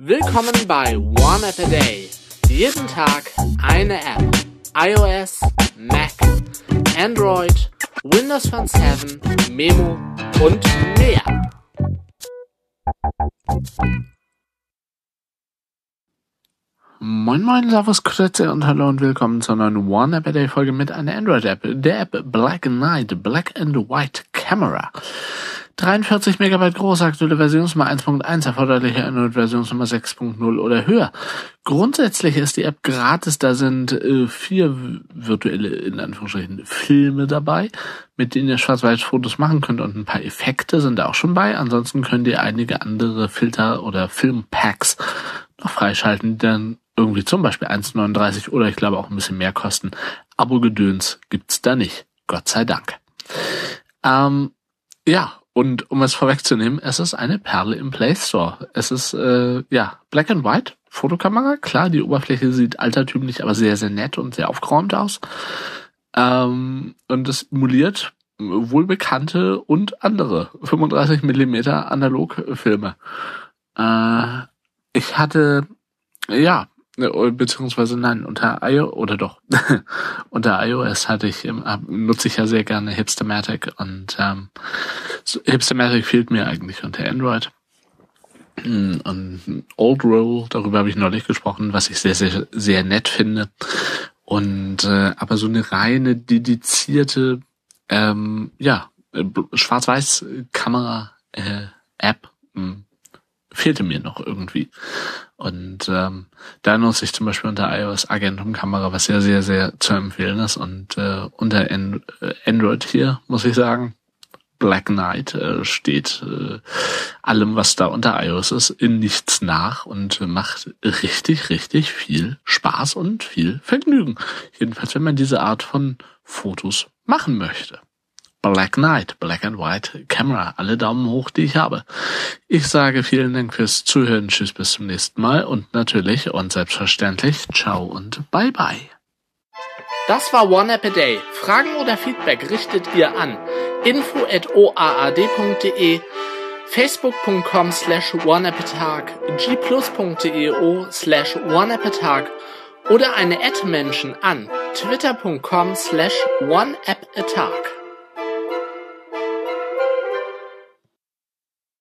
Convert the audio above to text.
Willkommen bei One App a Day. Jeden Tag eine App. iOS, Mac, Android, Windows Phone 7, Memo und mehr. Moin moin, servus, grüße und hallo und willkommen zur neuen One App a Day Folge mit einer Android-App, der App Black and White Camera. 43 MB groß, aktuelle Versionsnummer 1.1, erforderliche Android-Versionsnummer 6.0 oder höher. Grundsätzlich ist die App gratis, da sind 4 virtuelle, in Anführungsstrichen, Filme dabei, mit denen ihr Schwarz-Weiß-Fotos machen könnt und ein paar Effekte sind da auch schon bei. Ansonsten könnt ihr einige andere Filter oder Filmpacks noch freischalten, die dann irgendwie zum Beispiel 1,39 oder ich glaube auch ein bisschen mehr kosten. Abo-Gedöns gibt's da nicht. Gott sei Dank. Ja, und um es vorwegzunehmen, es ist eine Perle im Play Store. Es ist, Black and White Fotokamera. Klar, die Oberfläche sieht altertümlich, aber sehr, sehr nett und sehr aufgeräumt aus. Und es emuliert wohlbekannte und andere 35 mm Analogfilme. Ich hatte, unter iOS nutze ich ja sehr gerne Hipstamatic und Hipstamatic fehlt mir eigentlich unter Android. Und Old Roll, darüber habe ich neulich gesprochen, was ich sehr, sehr, sehr nett finde. Und aber so eine reine, dedizierte Schwarz-Weiß-Kamera-App fehlte mir noch irgendwie. Und da nutze ich zum Beispiel unter iOS Agentum-Kamera, was ja sehr, sehr zu empfehlen ist. Und unter Android hier, muss ich sagen, Black Knight steht allem, was da unter iOS ist, in nichts nach und macht richtig, richtig viel Spaß und viel Vergnügen. Jedenfalls, wenn man diese Art von Fotos machen möchte. Black Knight, Black and White Camera. Alle Daumen hoch, die ich habe. Ich sage vielen Dank fürs Zuhören. Tschüss, bis zum nächsten Mal. Und natürlich und selbstverständlich, ciao und bye bye. Das war One App a Day. Fragen oder Feedback richtet ihr an info@oaad.de, facebook.com/oneappatag, gplus.io/oneappatag oder eine @Menschen an twitter.com/oneappatag.